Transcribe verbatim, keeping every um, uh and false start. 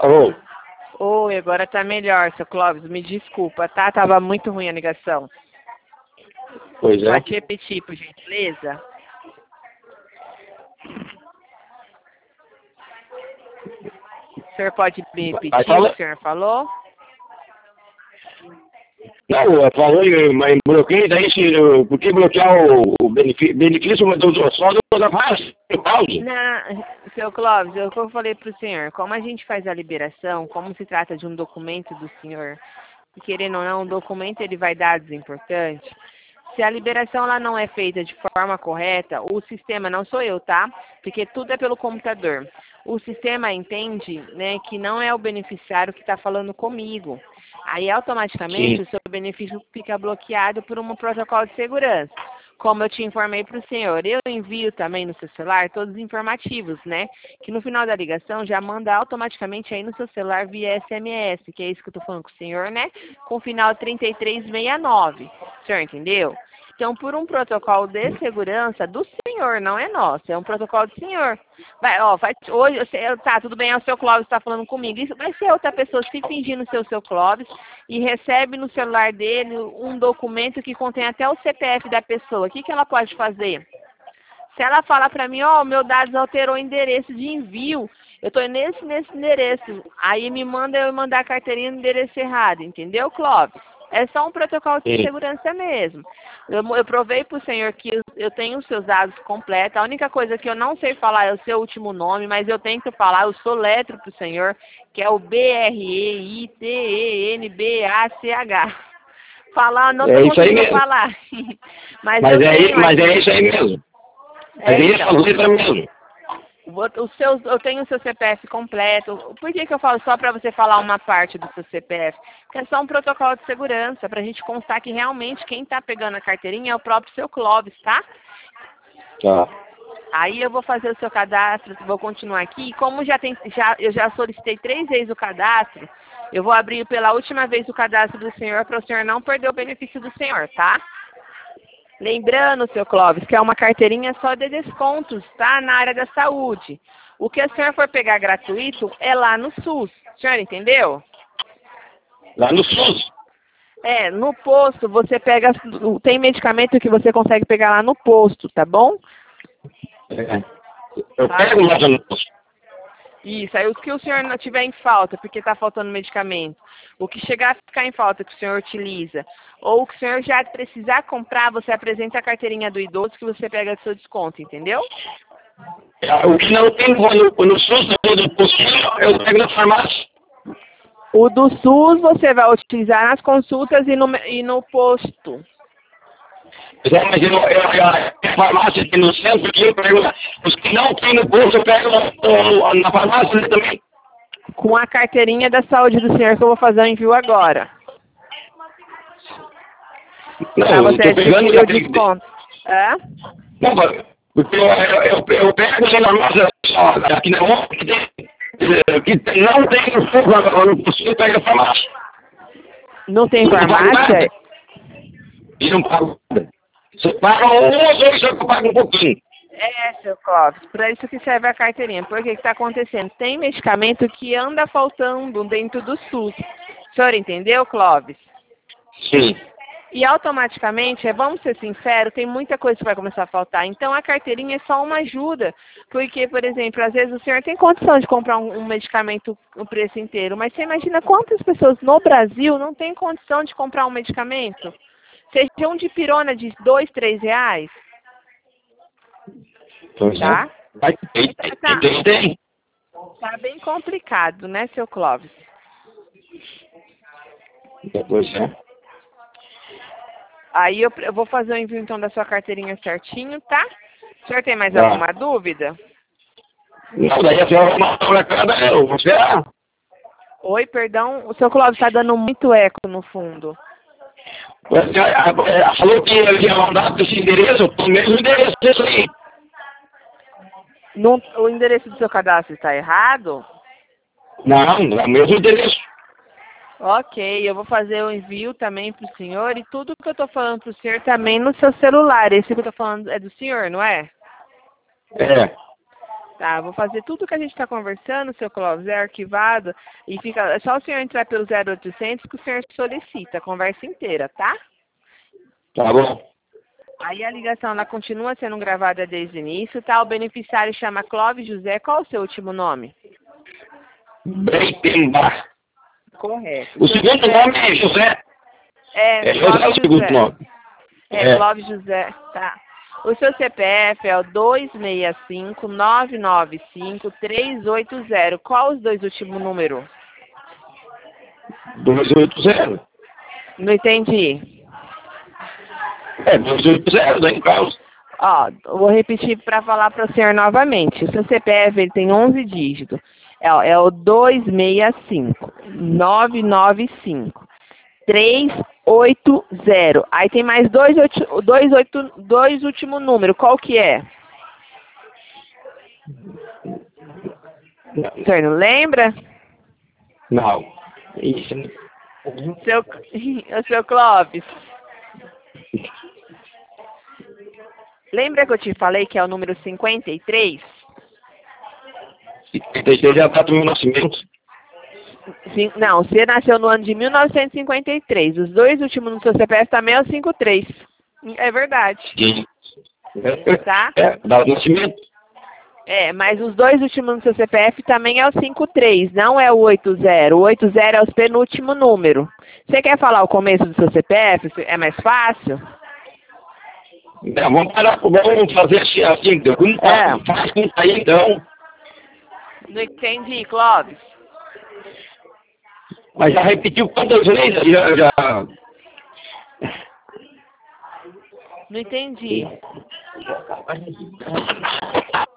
Alô? Oi, agora tá melhor, seu Clóvis. Me desculpa, tá? Tava muito ruim a ligação. Pois é. Pode repetir, por gentileza? O senhor pode me repetir o que o senhor falou? Não, eu falei, mas bloqueei, daí se, eu- por que bloquear o, o benefício, benefício mas do, do, só do da fase, do pause? Não, seu Clóvis, eu, eu falei para o senhor, como a gente faz a liberação, como se trata de um documento do senhor, e querendo ou não, um documento ele vai dados importantes, se a liberação ela não é feita de forma correta, o sistema, não sou eu, tá? Porque tudo é pelo computador. O sistema entende, né, que não é o beneficiário que está falando comigo. Aí, automaticamente, Sim. o seu benefício fica bloqueado por um protocolo de segurança. Como eu te informei para o senhor, eu envio também no seu celular todos os informativos, né? Que no final da ligação já manda automaticamente aí no seu celular via S M S, que é isso que eu estou falando com o senhor, né? Com o final trinta e três sessenta e nove. O senhor entendeu? Então, por um protocolo de segurança do senhor, não é nosso, é um protocolo do senhor. Vai, ó, vai, hoje, eu sei- tá, tudo bem, é o seu Clóvis está falando comigo. Isso vai ser outra pessoa se fingindo ser o seu Clóvis e recebe no celular dele um documento que contém até o C P F da pessoa. O que, que ela pode fazer? Se ela falar para mim, ó, oh, meu dados alterou o endereço de envio, eu estou nesse, nesse endereço, aí me manda eu mandar a carteirinha no endereço errado, entendeu, Clóvis? É só um protocolo de Sim. segurança mesmo. Eu, eu provei para o senhor que eu, eu tenho os seus dados completos. A única coisa que eu não sei falar é o seu último nome, mas eu tenho que falar, eu soletro para o senhor, que é o B R E I T E N B A C H. Falar, não É estou isso aí conseguindo mesmo. falar. mas Mas eu é, tenho mas aqui. é isso aí mesmo. É, É isso então. letra mesmo. O seu, eu tenho o seu C P F completo. Por que, que eu falo só para você falar uma parte do seu C P F? Porque é só um protocolo de segurança, para a gente constar que realmente quem está pegando a carteirinha é o próprio seu Clóvis, tá? Tá. Aí eu vou fazer o seu cadastro, vou continuar aqui. Como já tem, já, eu já solicitei três vezes o cadastro, eu vou abrir pela última vez o cadastro do senhor para o senhor não perder o benefício do senhor, tá? Lembrando, seu Clóvis, que é uma carteirinha só de descontos, tá? Na área da saúde. O que o senhor for pegar gratuito é lá no SUS. O senhor entendeu? Lá no SUS. É, no posto você pega, tem medicamento que você consegue pegar lá no posto, tá bom? É. Eu Tá? pego lá no posto. Isso, aí o que o senhor não tiver em falta, porque está faltando medicamento, o que chegar a ficar em falta que o senhor utiliza, ou o que o senhor já precisar comprar, você apresenta a carteirinha do idoso que você pega do seu desconto, entendeu? O que não tem no, no SUS, no posto, eu pego na farmácia. O do SUS você vai utilizar nas consultas e no, e no posto. É, mas eu, eu, eu, a farmácia aqui no centro, aqui eu pego, os que não tem no posto, eu pego na, na, na farmácia também. Com a carteirinha da saúde do senhor que eu vou fazer o envio agora. Para Não, eu você tô pegando adquirir o aquele... desconto. É? Não, porque eu, eu, eu, eu pego na farmácia só, aqui na mão, que tem, que não tem no SUS, no posto, eu pego na farmácia. Não tem Eu não pago farmácia? nada. E não pago nada. Você paga um ou dois, eu pago um pouquinho. É, seu Clóvis, para isso que serve a carteirinha. Por que está acontecendo? Tem medicamento que anda faltando dentro do SUS. O senhor entendeu, Clóvis? Sim. E automaticamente, é, vamos ser sinceros, tem muita coisa que vai começar a faltar. Então a carteirinha é só uma ajuda. Porque, por exemplo, às vezes o senhor tem condição de comprar um, um medicamento o preço inteiro, mas você imagina quantas pessoas no Brasil não têm condição de comprar um medicamento? Seja um de pirona de dois, três reais. Pois Tá? é. Vai, tem, Então, tem, tá, tem, tem. tá bem complicado, né, seu Clóvis? Pois é. Aí eu, eu vou fazer o envio então da sua carteirinha certinho, tá? O senhor tem mais Tá. alguma dúvida? Não, daí a senhora vai para cada, eu vou esperar. Oi, perdão, o seu Clóvis está dando muito eco no fundo. A senhora ela falou que eu ia mandar para esse endereço, o mesmo endereço desse aí. Não, o endereço do seu cadastro está errado? Não, é o mesmo endereço. Ok, eu vou fazer o envio também para o senhor e tudo que eu estou falando para o senhor também no seu celular. Esse que eu estou falando é do senhor, não é? É. Tá, vou fazer tudo que a gente está conversando, seu Clóvis, é arquivado e fica, é só o senhor entrar pelo zero oitocentos que o senhor solicita a conversa inteira, tá? Tá bom. Aí a ligação ela continua sendo gravada desde o início, tá? O beneficiário chama Clóvis José, qual o seu último nome? Breitenbach. Correto. O segundo nome é José. É, É José Clóvis o segundo José. nome. É, É. Clóvis José, tá. O seu C P F é o dois seis cinco, nove nove cinco, três oito zero. Qual os dois últimos números? duzentos e oitenta. Não entendi. É, duzentos e oitenta, daí no caso. Ó, vou repetir para falar para o senhor novamente. O seu C P F ele tem onze dígitos. É, ó, é o dois seis cinco, nove nove cinco, três oito zero. Aí tem mais dois, oito, dois, oito, dois últimos números. Qual que é? O senhor não lembra? Não. Isso. Seu, o seu Clóvis. Lembra que eu te falei que é o número cinquenta e três? cinquenta e três é a data do meu nascimento. Sim, não, você nasceu no ano de mil novecentos e cinquenta e três. Os dois últimos no seu C P F também é o cinquenta e três. É verdade. Sim. Tá? É, data do nascimento. É, mas os dois últimos no seu C P F também é o cinquenta e três, não é o oitenta. O oitenta é o penúltimo número. Você quer falar o começo do seu C P F? É mais fácil? É, vamos parar, vamos fazer assim, assim, vamos É. faz com isso aí então. Não entendi, Clóvis. Mas já repetiu quantas vezes? Já, já... Não entendi.